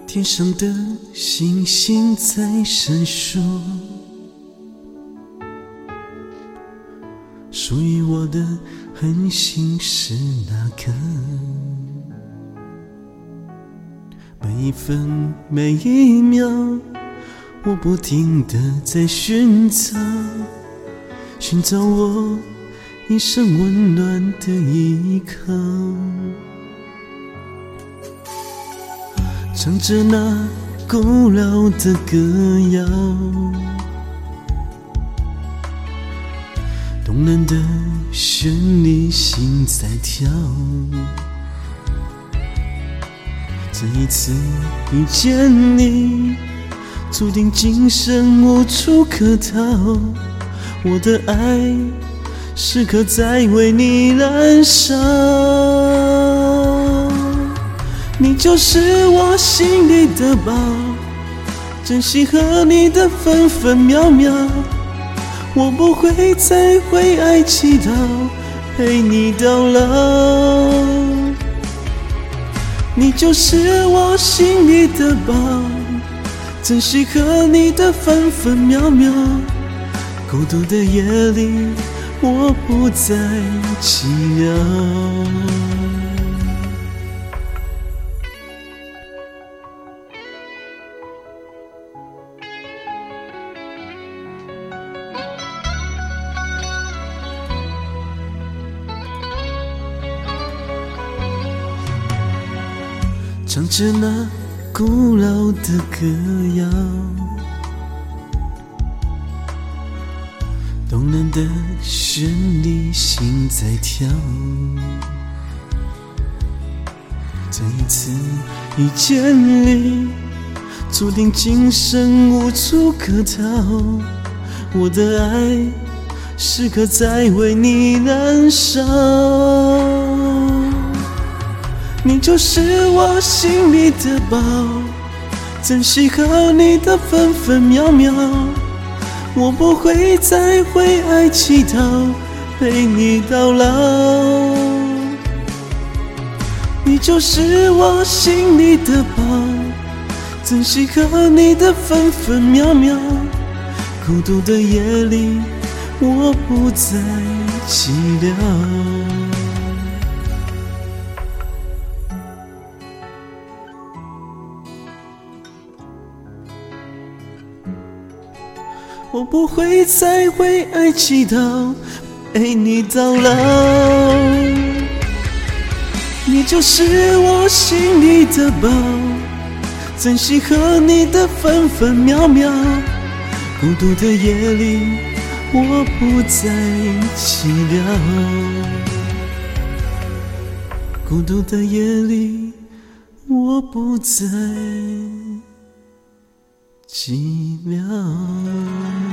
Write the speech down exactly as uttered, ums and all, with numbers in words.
天上的星星在闪烁，属于我的恒星是哪颗？每一分每一秒，我不停地在寻找，寻找我一生温暖的依靠。唱着那古老的歌谣，动人的旋律，心在跳。这一次遇见你，注定今生无处可逃。我的爱时刻在为你燃烧，你就是我心里的宝，珍惜和你的分分秒秒。我不会再为爱祈祷，陪你到老。你就是我心里的宝，珍惜和你的分分秒秒。孤独的夜里，我不再寂寥。唱着那古老的歌谣，动人的旋律，心在跳。这一次遇见你，注定今生无处可逃。我的爱时刻在为你燃烧，你就是我心里的宝，珍惜和你的分分秒秒。我不会再为爱祈祷，陪你到老。你就是我心里的宝，珍惜和你的分分秒秒。孤独的夜里，我不再寂寥。我不会再为爱祈祷，陪你到老。你就是我心里的宝，珍惜和你的分分秒秒。孤独的夜里，我不再寂寥。孤独的夜里，我不再寂寥。